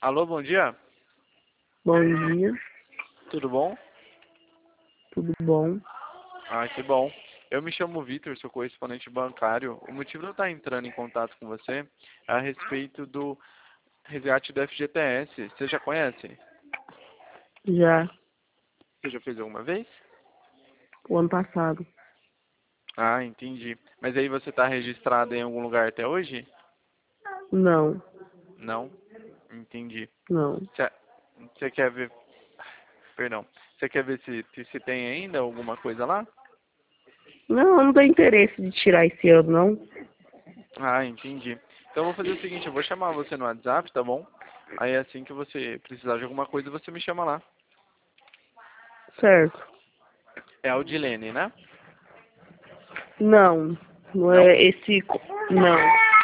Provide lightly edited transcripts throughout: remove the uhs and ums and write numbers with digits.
Alô, bom dia. Bom dia, Tudo bom? tudo bom? Ah, que bom. Eu me chamo Vitor, sou correspondente bancário. O motivo de eu estar entrando em contato com você é a respeito do resgate do FGTS. Você já conhece? Já Você já fez alguma vez? o ano passado. Ah, entendi. Mas aí você está registrado em algum lugar até hoje? Não, Não? Entendi. não. Você você quer ver... Perdão. Você quer ver se tem ainda alguma coisa lá? Não, eu não tenho interesse de tirar esse ano, não. Ah, entendi. Então eu vou fazer o seguinte, eu vou chamar você no WhatsApp, tá bom? Aí assim que você precisar de alguma coisa, você me chama lá. Certo. É a Aldilene, né? Não, não Não? é esse. Não,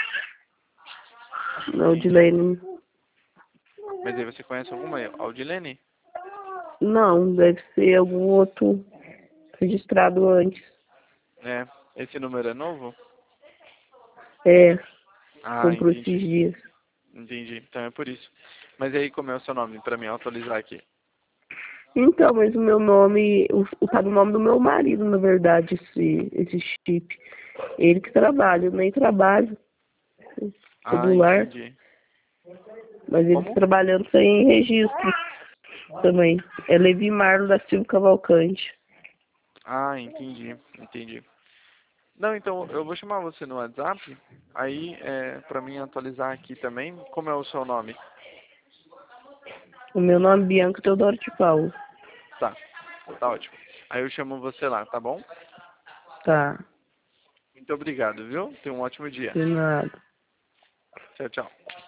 não, Entendi. Dilene. Mas aí você conhece alguma Aldilene? Não, deve ser algum outro registrado antes. É. Esse número é novo? É, Ah, comprou esses entendi. dias. Entendi. Então é por isso. Mas aí como é o seu nome pra mim atualizar aqui? Então, mas o meu nome, tá no nome do meu marido, na verdade, esse chip. Ele que trabalha, eu nem trabalho. Ah, Celular, entendi. mas ele Como? trabalhando sem registro também. É Levi Marlo da Silva Cavalcante. Ah, entendi. Entendi. Não, então eu vou chamar você no WhatsApp, aí pra mim atualizar aqui também. Como é o seu nome? O meu nome é Bianca Teodoro de Paulo. Tá. Tá ótimo. Aí eu chamo você lá, tá bom? Tá, Muito obrigado, viu? Tenha um ótimo dia. de nada. Tchau, tchau.